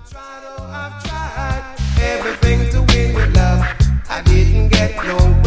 I've tried everything to win your love. I didn't get no